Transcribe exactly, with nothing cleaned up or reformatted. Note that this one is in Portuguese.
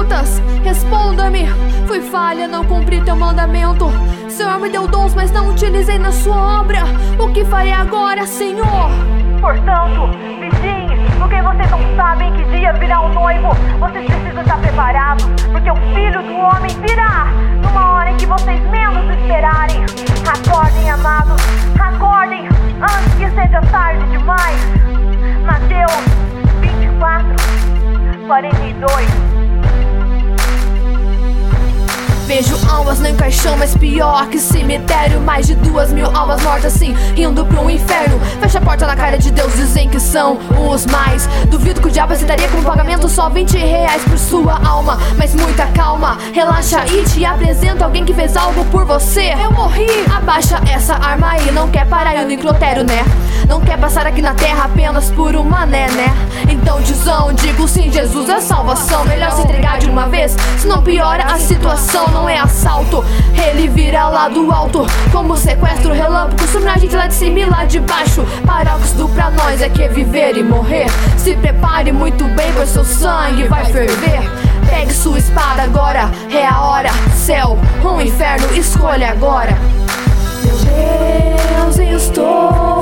perguntas, responda-me. Fui falha, não cumpri teu mandamento. Senhor me deu dons, mas não utilizei na sua obra. O que farei agora, Senhor? Portanto, vigiem, porque vocês não sabem que dia virá o noivo. Vocês precisam estar preparados, porque o Filho do Homem virá numa hora em que vocês menos esperarem. Acordem, amados, acordem, antes que seja tarde demais. Mateus vinte e quatro, quarenta e dois. Vejo almas no caixão, mas pior que cemitério. Mais de duas mil almas mortas assim, indo pro inferno. Fecha a porta na cara de Deus, dizem que são os mais. Duvido que o diabo aceitaria como pagamento só vinte reais por sua alma. Mas muita calma, relaxa e te apresento alguém que fez algo por você. Eu morri, abaixa essa arma aí. Não quer parar no necrotério, né? Não quer passar aqui na terra apenas por uma né, né? Então tizão, digo sim, Jesus é salvação. Melhor se entregar de uma vez, senão piora a situação. Não é assalto, ele vira lá do alto como sequestro relâmpago, sumiu a gente lá de cima e lá de baixo. Paróxido pra nós é que viver e morrer. Se prepare muito bem, pois seu sangue vai ferver. Pegue sua espada agora, é a hora. Céu ou inferno, escolha agora. Meu Deus, eu estou